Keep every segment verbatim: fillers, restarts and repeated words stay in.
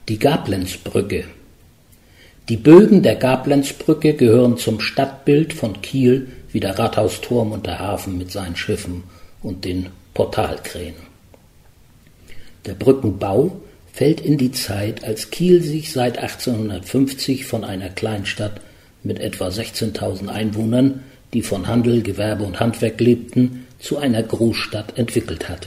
Die Gablenzbrücke. Die Bögen der Gablenzbrücke gehören zum Stadtbild von Kiel wie der Rathausturm und der Hafen mit seinen Schiffen und den Portalkränen. Der Brückenbau fällt in die Zeit, als Kiel sich seit achtzehnhundertfünfzig von einer Kleinstadt mit etwa sechzehntausend Einwohnern, die von Handel, Gewerbe und Handwerk lebten, zu einer Großstadt entwickelt hatte.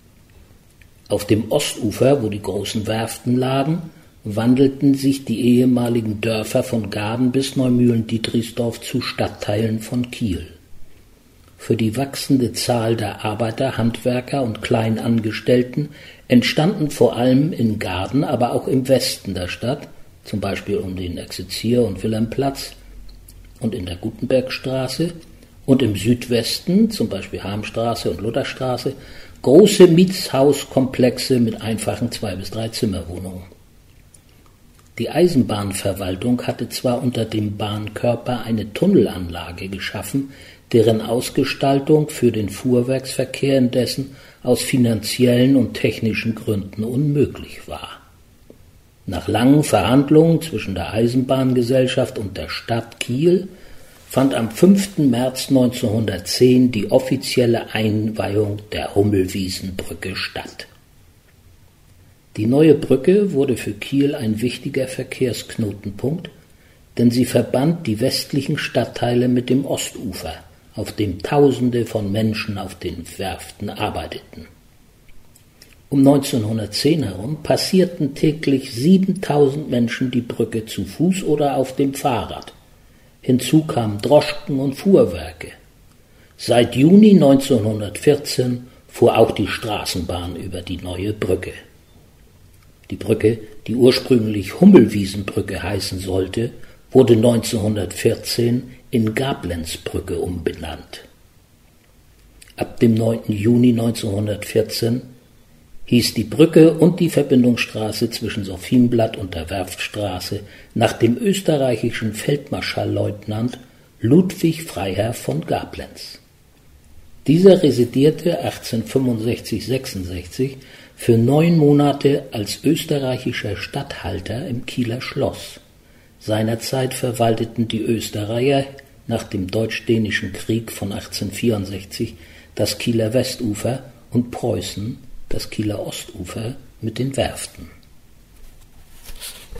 Auf dem Ostufer, wo die großen Werften lagen, wandelten sich die ehemaligen Dörfer von Gaden bis Neumühlen-Dietrichsdorf zu Stadtteilen von Kiel. Für die wachsende Zahl der Arbeiter, Handwerker und Kleinangestellten entstanden vor allem in Gaden, aber auch im Westen der Stadt, zum Beispiel um den Exerzier- und Wilhelmplatz und in der Gutenbergstraße, und im Südwesten, zum Beispiel Harmstraße und Lutherstraße, große Mietshauskomplexe mit einfachen Zwei- bis Drei-Zimmerwohnungen. Die Eisenbahnverwaltung hatte zwar unter dem Bahnkörper eine Tunnelanlage geschaffen, deren Ausgestaltung für den Fuhrwerksverkehr indessen aus finanziellen und technischen Gründen unmöglich war. Nach langen Verhandlungen zwischen der Eisenbahngesellschaft und der Stadt Kiel fand am fünften März neunzehnhundertzehn die offizielle Einweihung der Hummelwiesenbrücke statt. Die neue Brücke wurde für Kiel ein wichtiger Verkehrsknotenpunkt, denn sie verband die westlichen Stadtteile mit dem Ostufer, auf dem Tausende von Menschen auf den Werften arbeiteten. Um neunzehnhundertzehn herum passierten täglich siebentausend Menschen die Brücke zu Fuß oder auf dem Fahrrad. Hinzu kamen Droschken und Fuhrwerke. Seit Juni neunzehnhundertvierzehn fuhr auch die Straßenbahn über die neue Brücke. Die Brücke, die ursprünglich Hummelwiesenbrücke heißen sollte, wurde neunzehnhundertvierzehn in Gablenzbrücke umbenannt. Ab dem neunten Juni neunzehnhundertvierzehn hieß die Brücke und die Verbindungsstraße zwischen Sophienblatt und der Werftstraße nach dem österreichischen Feldmarschallleutnant Ludwig Freiherr von Gablenz. Dieser residierte achtzehnhundertfünfundsechzig sechsundsechzig für neun Monate als österreichischer Statthalter im Kieler Schloss. Seinerzeit verwalteten die Österreicher nach dem Deutsch-Dänischen Krieg von achtzehnhundertvierundsechzig das Kieler Westufer und Preußen das Kieler Ostufer mit den Werften.